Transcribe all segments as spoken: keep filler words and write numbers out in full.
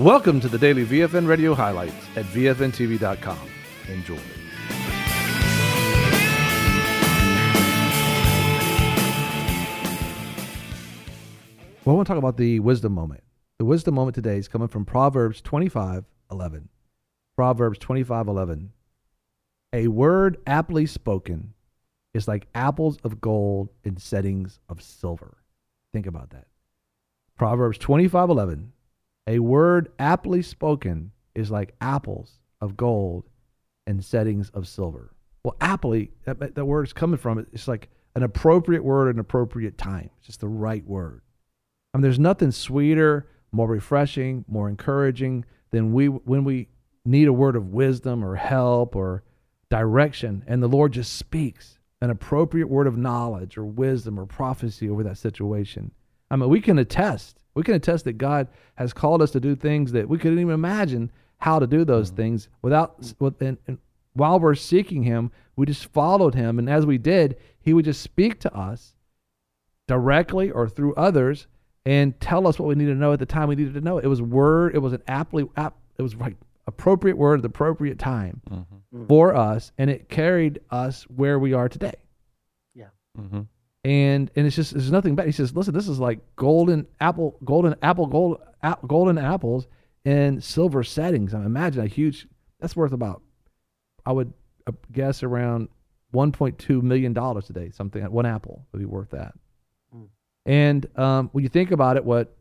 Welcome to the daily V F N Radio highlights at V F N T V dot com. Enjoy. Well, I want to talk about the wisdom moment. The wisdom moment today is coming from Proverbs twenty-five eleven. Proverbs twenty-five eleven. A word aptly spoken is like apples of gold in settings of silver. Think about that. Proverbs twenty-five eleven. A word aptly spoken is like apples of gold in settings of silver. Well, aptly, that, that word is coming from, it's like an appropriate word at an appropriate time. It's just the right word. I mean, there's nothing sweeter, more refreshing, more encouraging than we when we need a word of wisdom or help or direction, and the Lord just speaks an appropriate word of knowledge or wisdom or prophecy over that situation. I mean, we can attest. We can attest that God has called us to do things that we couldn't even imagine how to do those mm-hmm. things without. With, and, and while we're seeking Him, we just followed Him, and as we did, He would just speak to us directly or through others and tell us what we needed to know at the time we needed to know. It was word. It was an aptly. Ap, it was like appropriate word at the appropriate time mm-hmm. for us, and it carried us where we are today. Yeah. Mm-hmm. And and it's just there's nothing bad. He says, listen, this is like golden apple, golden apple, gold, a, golden apples in silver settings. I mean, imagine a huge. That's worth about, I would guess around one point two million dollars today. Something one apple would be worth that. Mm. And um, when you think about it, what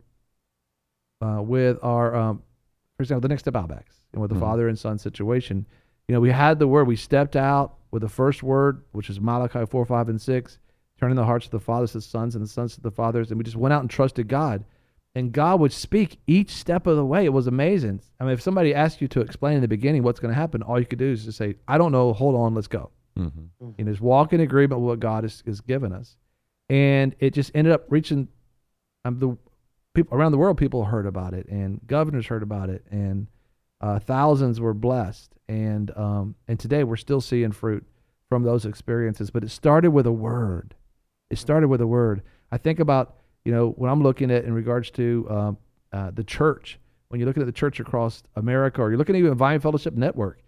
uh, with our, um, for example, the Next Step Outbacks and with the mm-hmm. father and son situation, you know, we had the word. We stepped out with the first word, which is Malachi four, five, and six. Turning the hearts of the fathers to the sons and the sons to the fathers. And we just went out and trusted God. And God would speak each step of the way. It was amazing. I mean, if somebody asked you to explain in the beginning what's going to happen, all you could do is just say, I don't know, hold on, let's go. Mm-hmm. Mm-hmm. And just walk in agreement with what God has, has given us. And it just ended up reaching um, the people around the world. People heard about it, and governors heard about it, and uh, thousands were blessed. And um, and today we're still seeing fruit from those experiences. But it started with a word. It started with a word. I think about, you know, when I'm looking at in regards to um, uh, the church, when you're looking at the church across America, or you're looking at even Vine Fellowship Network,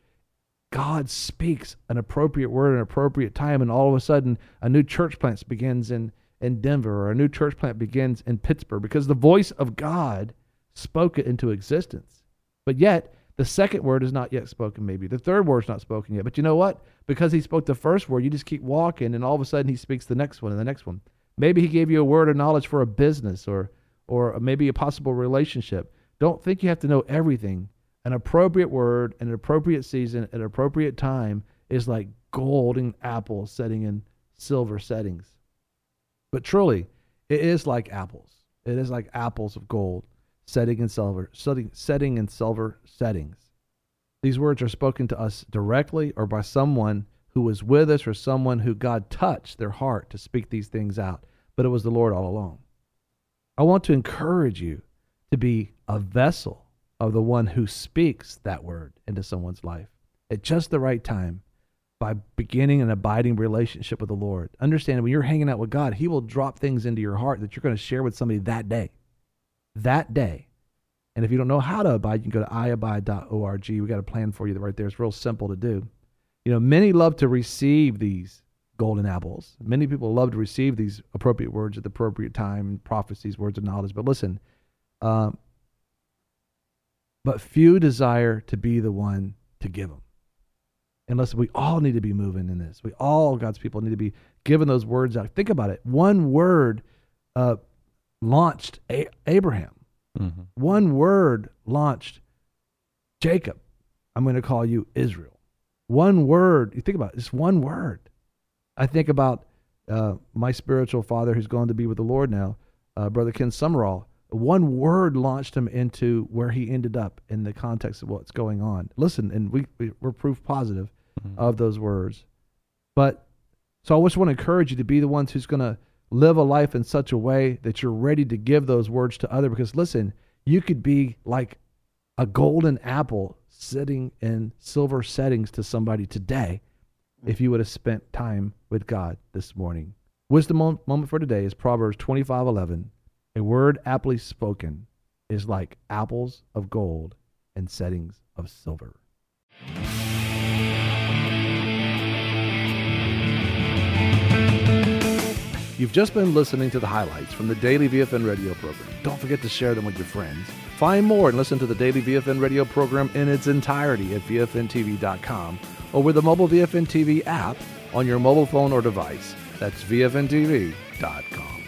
God speaks an appropriate word at an appropriate time, and all of a sudden a new church plant begins in, in Denver, or a new church plant begins in Pittsburgh, because the voice of God spoke it into existence. But yet, the second word is not yet spoken, maybe. The third word is not spoken yet. But you know what? Because He spoke the first word, you just keep walking, and all of a sudden He speaks the next one and the next one. Maybe He gave you a word of knowledge for a business, or or maybe a possible relationship. Don't think you have to know everything. An appropriate word, an appropriate season, at an appropriate time is like golden apples setting in silver settings. But truly, it is like apples. It is like apples of gold. Setting in silver, setting, setting in silver settings. These words are spoken to us directly or by someone who was with us, or someone who God touched their heart to speak these things out. But it was the Lord all along. I want to encourage you to be a vessel of the one who speaks that word into someone's life at just the right time, by beginning an abiding relationship with the Lord. Understand, when you're hanging out with God, He will drop things into your heart that you're going to share with somebody that day. That day. And if you don't know how to abide, you can go to i abide dot org. We got a plan for you right there. It's real simple to do. You know, many love to receive these golden apples. Many people love to receive these appropriate words at the appropriate time, prophecies, words of knowledge. But listen, um, but few desire to be the one to give them. And listen, we all need to be moving in this. We all, God's people, need to be giving those words out. Think about it. One word uh launched A- Abraham. Mm-hmm. One word launched Jacob. I'm going to call you Israel. One word. You think about it. It's one word. I think about uh, my spiritual father, who's going to be with the Lord now, uh, Brother Ken Summerall. One word launched him into where he ended up in the context of what's going on. Listen, and we, we we're proof positive mm-hmm. of those words. But so I just want to encourage you to be the ones who's going to live a life in such a way that you're ready to give those words to others. Because listen, you could be like a golden apple sitting in silver settings to somebody today if you would have spent time with God this morning. Wisdom moment for today is Proverbs twenty-five eleven. A word aptly spoken is like apples of gold and settings of silver. You've just been listening to the highlights from the Daily V F N radio program. Don't forget to share them with your friends. Find more and listen to the Daily V F N radio program in its entirety at V F N T V dot com or with the mobile V F N T V app on your mobile phone or device. That's V F N T V dot com.